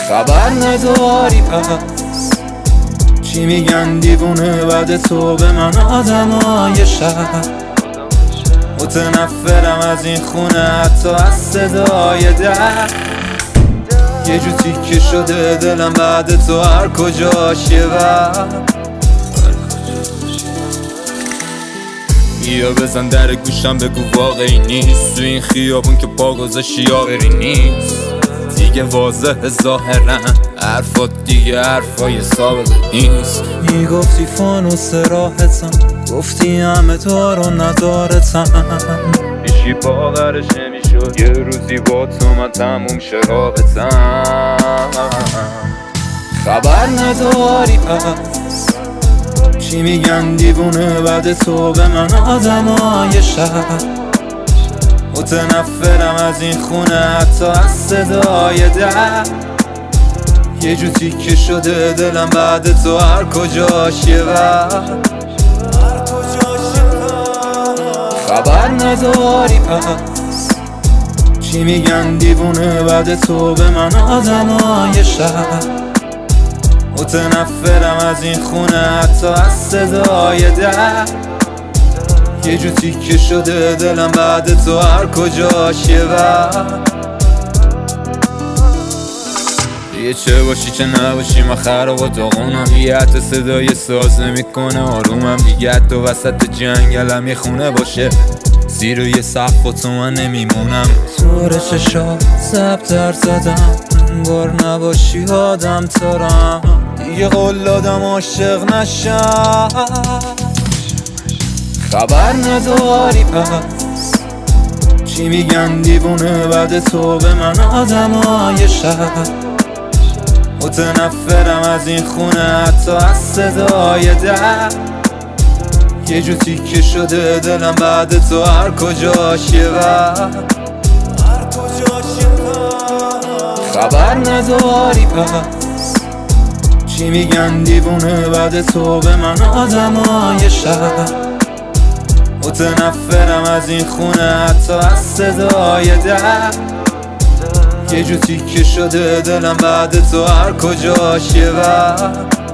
خبر نداری پس چی میگن دیوونه بعد تو به من آدمای شهر. متنفرم از این خونه حتی از صدای در. یه جو تیکه شده دلم بعد تو هر کجاش یه وقت. بیا بزن در گوشم بگو واقعی نیست تو این خیابون که پا گذاشتی یاوری نیست. دیگه واضحه ظاهرا حرفات دیگه حرفای سابقه نیست. میگفتی فانوس راحتم، گفتی همه تو رو ندارتم. بیشی باورش نمیشد یه روزی با تو من تموم شه رابطم. خبر نداری پس چی میگن دیوونه بعد تو به من آدمای شهر. متنفرم از این خونه حتی از صدای در. یه جو تیکه شده دلم بعد تو هر کجاش یه وقت. خبر نداری پس چی میگن دیوونه بعد تو به من آدمای شهر. متنفرم از این خونه حتی از صدای در. یه جو تیکه شده دلم بعد تو هر کجاش یه وقت. یه چه باشی چه نباشی من خراب و داغونم. یه حتی صدای ساز نمیکنه آرومم. دیگه حتی وسط جنگلم یه خونه باشه زیر یه سقف و تو من نمیمونم. طور چشات زبدر زدم انگار نباشی آدم ترم. دیگه قول دادم عاشق نشم. خبر نداری پس چی میگن دیوونه بعد تو به من آدمای شهر. متنفرم از این خونه حتی از صدای در. یه جو تیکه شده دلم بعد تو هر کجاش یه وقت. خبر نداری پس چی میگن دیوونه بعد تو به من آدمای شهر. متنفرم از این خونه حتی از صدای در. یه جو تیکه شده دلم بعد تو هر کجاش یه وقت.